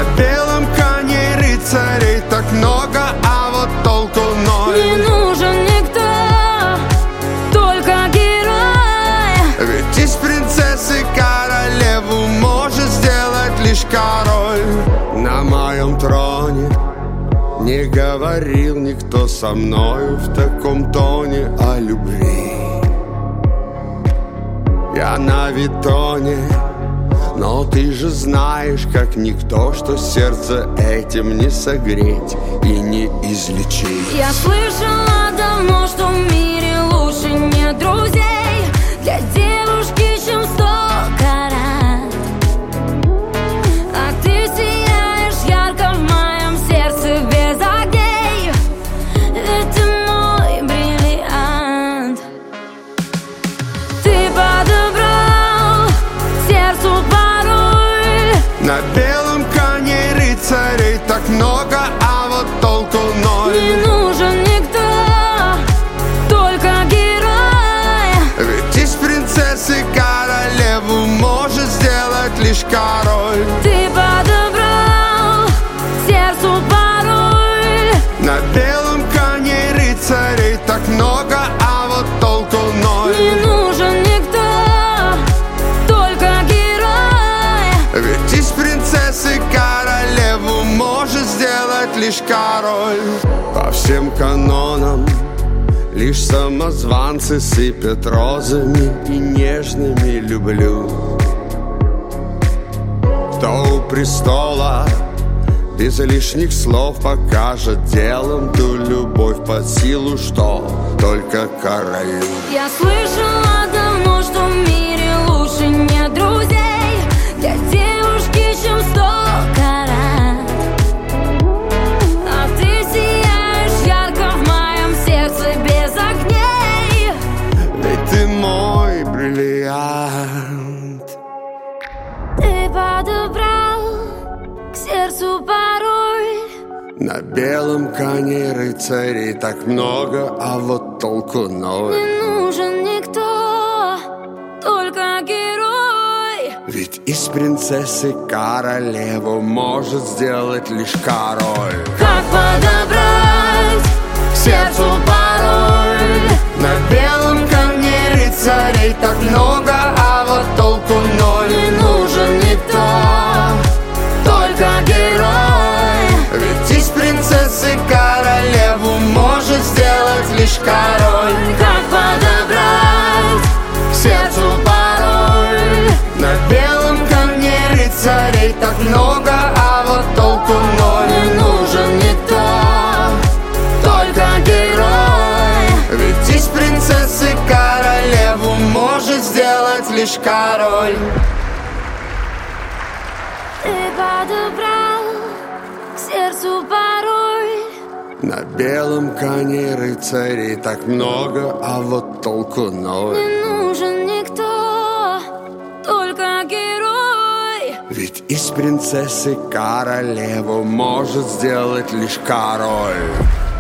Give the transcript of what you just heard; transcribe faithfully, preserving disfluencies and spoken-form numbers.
На белом коне рыцарей так много, а вот толку ноль. Не нужен никто, только герой. Ведь из принцессы королеву может сделать лишь король. На моем троне не говорил никто со мною в таком тоне о любви. Я на Витоне, но ты же знаешь, как никто, что сердце этим не согреть и не излечить. Я слышала давно, что в мире лучше нет друзей для девушки, чем сто карат. А ты сияешь ярко в моем сердце без огней, ведь ты мой бриллиант. Ты подобрал сердцу пароль. На белом коне рыцарей так много, а вот толку ноль. Не нужен никто, только герой. Ведь из принцессы королеву может сделать лишь король. Ты подобрал сердцу пароль. На белом коне рыцарей так много, а вот толку ноль. Не нужен никто, только герой. Ведь из принцессы королеву может сделать лишь король. По всем канонам лишь самозванцы сыпят розами и нежными люблю. Кто у престола без лишних слов покажет делом ту любовь под силу, что только королю. Я слышала давно, что в мире лучше нет друзей для девушки, чем сто карат. А ты сияешь ярко в моем сердце без огней, Ведь ты мой бриллиант. ты подобрал к сердцу пароль. На белом коне рыцарей так много, а вот толку ноль. Не нужен никто, только герой. Ведь из принцессы королеву может сделать лишь король. Как подобрать к сердцу пароль? На белом коне рыцарей так много, а вот толку ноль. Не нужен никто, только герой. Ведь из принцессы королеву может сделать лишь король. Как подобрать К сердцу пароль. На белом коне рыцарей так много, а вот толку ноль. не нужен никто, только герой. Ведь из принцессы королеву может сделать лишь король. Ты подобрал к сердцу пароль. На белом коне рыцарей так много, а вот толку ноль. Не нужен никто, только герой. Ведь из принцессы королеву может сделать лишь король.